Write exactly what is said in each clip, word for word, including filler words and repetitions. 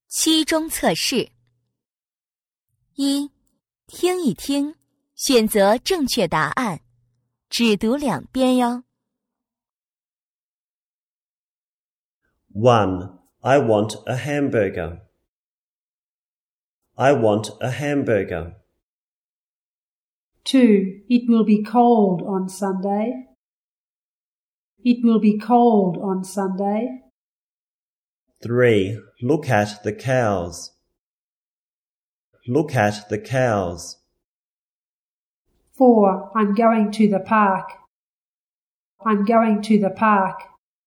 期中测试。一、听一听，选择正确答案，只读两遍哟。 One. I want a hamburger. I want a hamburger. Two. It will be cold on Sunday. It will be cold on Sunday. Three. Look at the cows. Look at the cows. Four. I'm going to the park. I'm going to the park.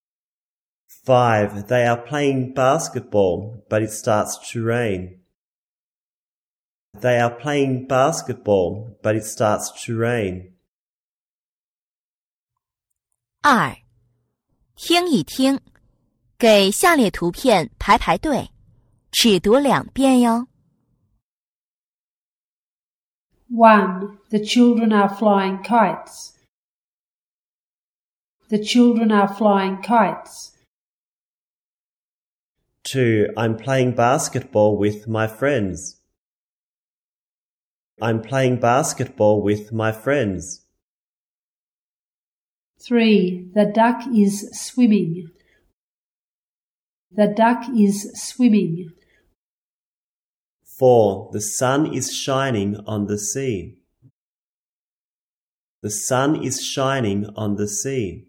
Five. They are playing basketball, but it starts to rain. They are playing basketball, but it starts to rain. 二、听一听，给下列图片排排队，只读两遍哟。 One. The children are flying kites. The children are flying kites. Two. I'm playing basketball with my friends. I'm playing basketball with my friends. Three. The duck is swimming. The duck is swimming. Four. The sun is shining on the sea. The sun is shining on the sea.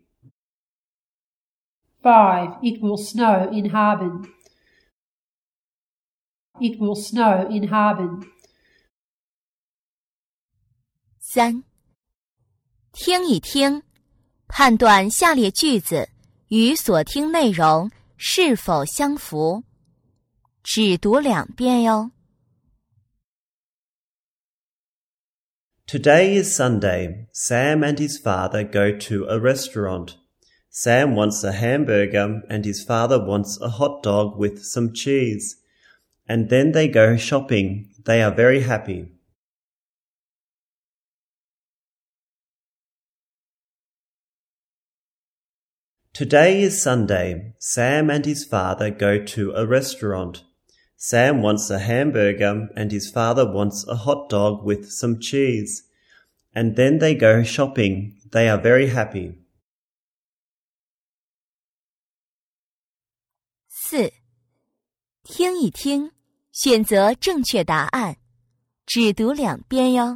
Five. It will snow in Harbin. It will snow in Harbin. 三、听一听，判断下列句子与所听内容是否相符，只读两遍哟。 Today is Sunday. Sam and his father go to a restaurant. Sam wants a hamburger and his father wants a hot dog with some cheese. And then they go shopping. They are very happy. Today is Sunday. Sam and his father go to a restaurant. Sam wants a hamburger and his father wants a hot dog with some cheese. And then they go shopping. They are very happy. 四、听一听，选择正确答案，只读两遍哟。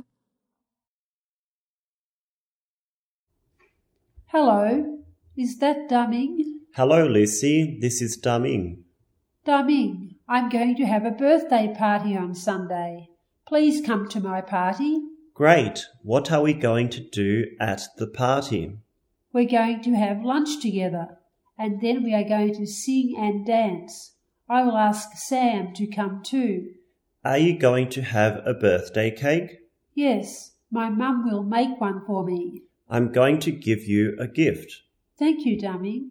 Hello. Is that Dumming? Hello, Lucy. This is Dumming. Dumming, I'm going to have a birthday party on Sunday. Please come to my party. Great. What are we going to do at the party? We're going to have lunch together, and then we are going to sing and dance. I will ask Sam to come too. Are you going to have a birthday cake? Yes, my mum will make one for me. I'm going to give you a gift. Thank you, Dumming.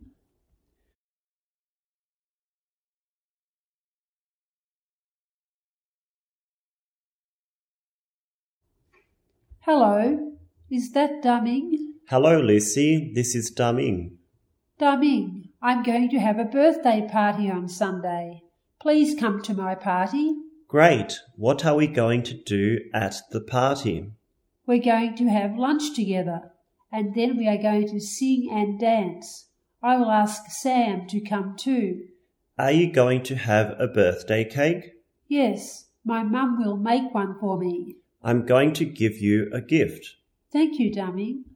Hello. Is that Dumming? Hello, Lucy. This is Dumming. Dumming, I'm going to have a birthday party on Sunday. Please come to my party. Great. What are we going to do at the party? We're going to have lunch together, and then we are going to sing and dance. I will ask Sam to come too. Are you going to have a birthday cake? Yes, my mum will make one for me. I'm going to give you a gift. Thank you, Dumming.